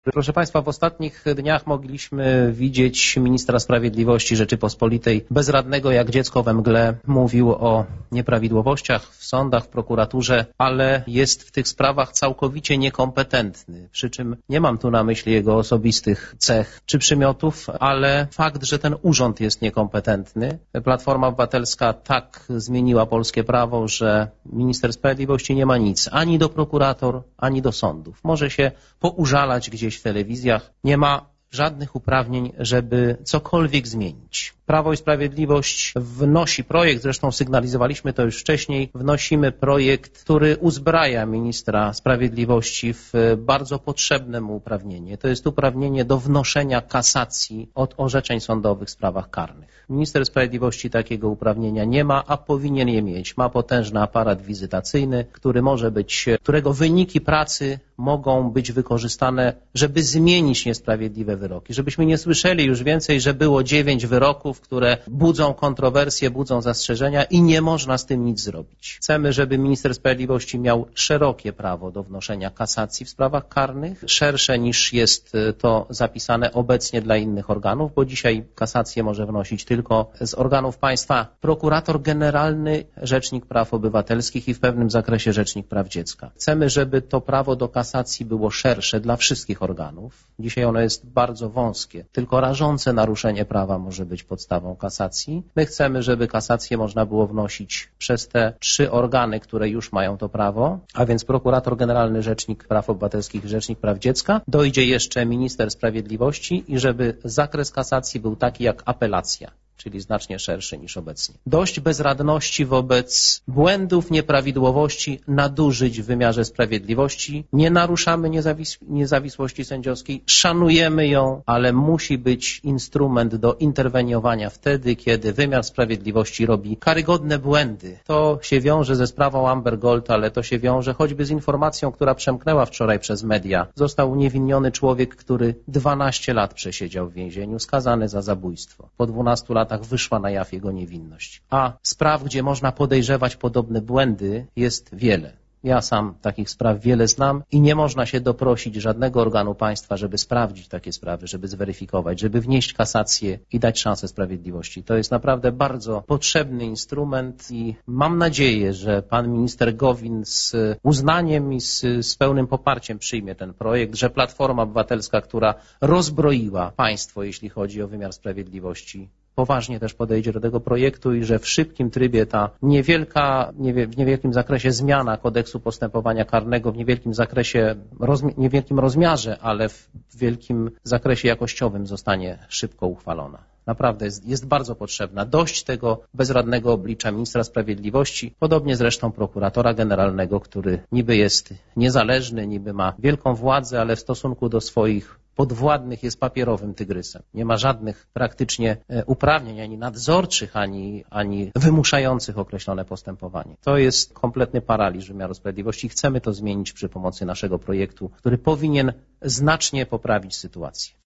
Proszę Państwa, w ostatnich dniach mogliśmy widzieć ministra sprawiedliwości Rzeczypospolitej bezradnego jak dziecko we mgle. Mówił o nieprawidłowościach w sądach, w prokuraturze, ale jest w tych sprawach całkowicie niekompetentny. Przy czym nie mam tu na myśli jego osobistych cech czy przymiotów, ale fakt, że ten urząd jest niekompetentny. Platforma Obywatelska tak zmieniła polskie prawo, że minister sprawiedliwości nie ma nic ani do prokurator, ani do sądów. Może się poużalać gdzieś w telewizjach, nie ma żadnych uprawnień, żeby cokolwiek zmienić. Prawo i Sprawiedliwość wnosi projekt, zresztą sygnalizowaliśmy to już wcześniej, wnosimy projekt, który uzbraja ministra sprawiedliwości w bardzo potrzebne mu uprawnienie. To jest uprawnienie do wnoszenia kasacji od orzeczeń sądowych w sprawach karnych. Minister sprawiedliwości takiego uprawnienia nie ma, a powinien je mieć. Ma potężny aparat wizytacyjny, którego wyniki pracy mogą być wykorzystane, żeby zmienić niesprawiedliwe wyroki. Żebyśmy nie słyszeli już więcej, że było 9 wyroków, które budzą kontrowersje, budzą zastrzeżenia i nie można z tym nic zrobić. Chcemy, żeby minister sprawiedliwości miał szerokie prawo do wnoszenia kasacji w sprawach karnych, szersze niż jest to zapisane obecnie dla innych organów, bo dzisiaj kasację może wnosić tylko z organów państwa prokurator generalny, rzecznik praw obywatelskich i w pewnym zakresie rzecznik praw dziecka. Chcemy, żeby to prawo do kasacji było szersze dla wszystkich organów. Dzisiaj ono jest bardzo wąskie. Tylko rażące naruszenie prawa może być podstawą kasacji. My chcemy, żeby kasację można było wnosić przez te 3 organy, które już mają to prawo, a więc prokurator generalny, rzecznik praw obywatelskich i rzecznik praw dziecka. Dojdzie jeszcze minister sprawiedliwości i żeby zakres kasacji był taki jak apelacja, czyli znacznie szerszy niż obecnie. Dość bezradności wobec błędów, nieprawidłowości, nadużyć w wymiarze sprawiedliwości. Nie naruszamy niezawisłości sędziowskiej, szanujemy ją, ale musi być instrument do interweniowania wtedy, kiedy wymiar sprawiedliwości robi karygodne błędy. To się wiąże ze sprawą Amber Gold, ale to się wiąże choćby z informacją, która przemknęła wczoraj przez media. Został uniewinniony człowiek, który 12 lat przesiedział w więzieniu, skazany za zabójstwo. Po 12 latach wyszła na jaw jego niewinność. A spraw, gdzie można podejrzewać podobne błędy, jest wiele. Ja sam takich spraw wiele znam i nie można się doprosić żadnego organu państwa, żeby sprawdzić takie sprawy, żeby zweryfikować, żeby wnieść kasację i dać szansę sprawiedliwości. To jest naprawdę bardzo potrzebny instrument i mam nadzieję, że pan minister Gowin z uznaniem i z pełnym poparciem przyjmie ten projekt, że Platforma Obywatelska, która rozbroiła państwo, jeśli chodzi o wymiar sprawiedliwości, poważnie też podejdzie do tego projektu i że w szybkim trybie ta w niewielkim zakresie zmiana kodeksu postępowania karnego, w niewielkim rozmiarze, ale w wielkim zakresie jakościowym zostanie szybko uchwalona. Naprawdę jest bardzo potrzebna. Dość tego bezradnego oblicza ministra sprawiedliwości, podobnie zresztą prokuratora generalnego, który niby jest niezależny, niby ma wielką władzę, ale w stosunku do swoich podwładnych jest papierowym tygrysem. Nie ma żadnych praktycznie uprawnień ani nadzorczych, ani wymuszających określone postępowanie. To jest kompletny paraliż wymiaru sprawiedliwości. Chcemy to zmienić przy pomocy naszego projektu, który powinien znacznie poprawić sytuację.